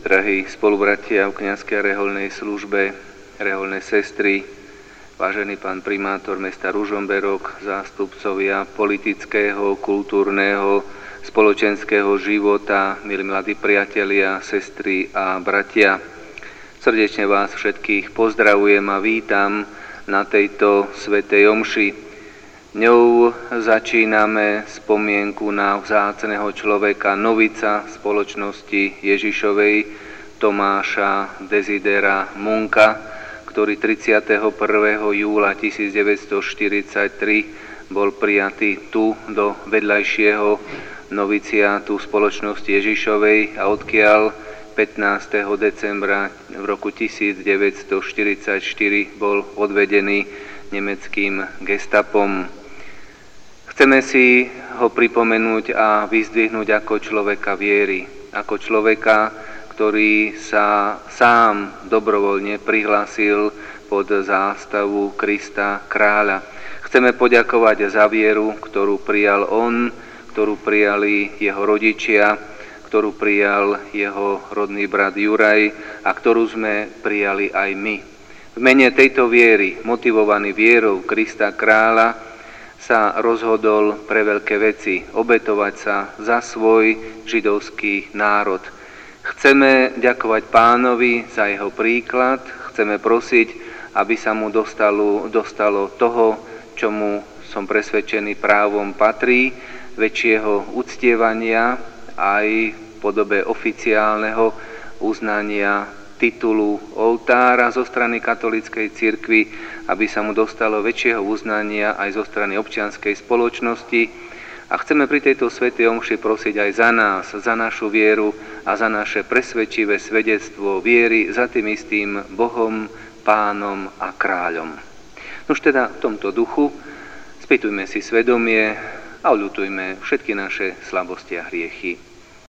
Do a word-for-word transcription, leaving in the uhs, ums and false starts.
drahí spolubratia v kňazskej a reholnej službe, reholné sestry, vážený pán primátor mesta Ružomberok, zástupcovia politického, kultúrneho, spoločenského života, milí mladí priatelia, sestry a bratia. Srdečne vás všetkých pozdravujem a vítam na tejto svätej omši. Ňou začíname spomienku na vzácneho človeka, novica spoločnosti Ježišovej, Tomáša Desidera Munka, ktorý tridsiateho prvého júla tisícdeväťstoštyridsaťtri bol prijatý tu do vedľajšieho noviciátu spoločnosti Ježišovej a odkiaľ pätnásteho decembra v roku tisícdeväťstoštyridsaťštyri bol odvedený nemeckým gestapom. Chceme si ho pripomenúť a vyzdvihnúť ako človeka viery, ako človeka, ktorý sa sám dobrovoľne prihlásil pod zástavu Krista kráľa. Chceme poďakovať za vieru, ktorú prijal on, ktorú prijali jeho rodičia, ktorú prijal jeho rodný brat Juraj a ktorú sme prijali aj my. V mene tejto viery, motivovaný vierou Krista kráľa, sa rozhodol pre veľké veci, obetovať sa za svoj židovský národ. Chceme ďakovať Pánovi za jeho príklad, chceme prosiť, aby sa mu dostalo, dostalo toho, čo mu, som presvedčený, právom patrí, väčšieho uctievania aj v podobe oficiálneho uznania titulu oltára zo strany katolíckej cirkvi, aby sa mu dostalo väčšieho uznania aj zo strany občianskej spoločnosti. A chceme pri tejto svätej omši prosiť aj za nás, za našu vieru a za naše presvedčivé svedectvo viery za tým istým Bohom, Pánom a Kráľom. Nož teda v tomto duchu spýtujme si svedomie a oľutujme všetky naše slabosti a hriechy.